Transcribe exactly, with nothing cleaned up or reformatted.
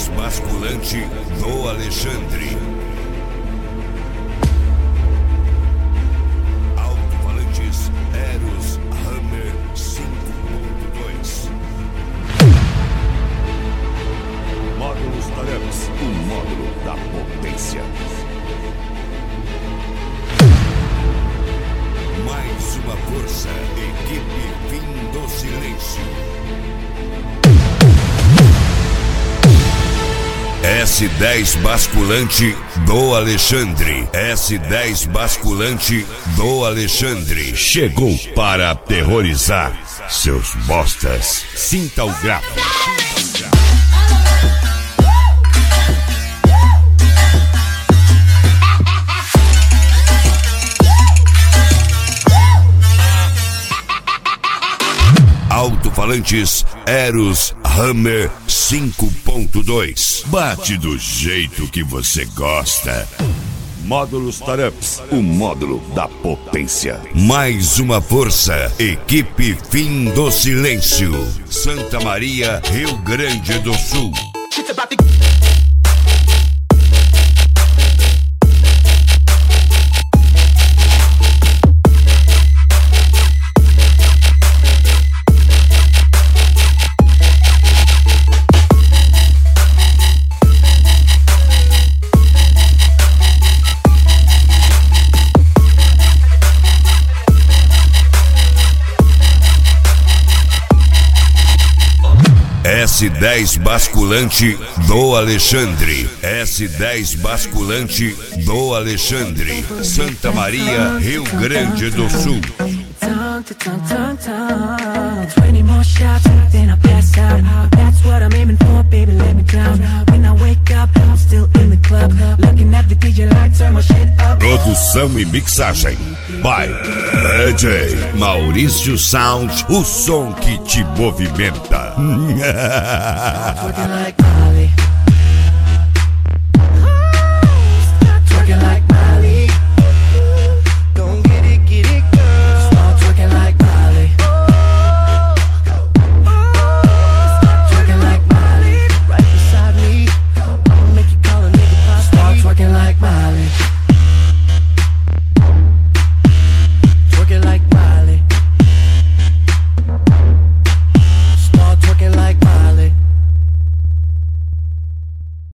basculante do Alexandre. Alto-falantes Eros Hammer cinco ponto dois. Módulos Tareps, o módulo da potência. Mais uma força, equipe Fim do Silêncio. S dez basculante do Alexandre. S dez basculante do Alexandre. Chegou para aterrorizar seus bostas. Sinta o gráfico. Alto-falantes Eros Hammer cinco ponto dois. Bate do jeito que você gosta. Módulos Tareps, o módulo da potência. Mais uma força, equipe Fim do Silêncio. Santa Maria, Rio Grande do Sul. S dez basculante do Alexandre. S dez basculante do Alexandre. Santa Maria, Rio Grande do Sul. Produção e mixagem by D J Maurício Sound, o som que te movimenta.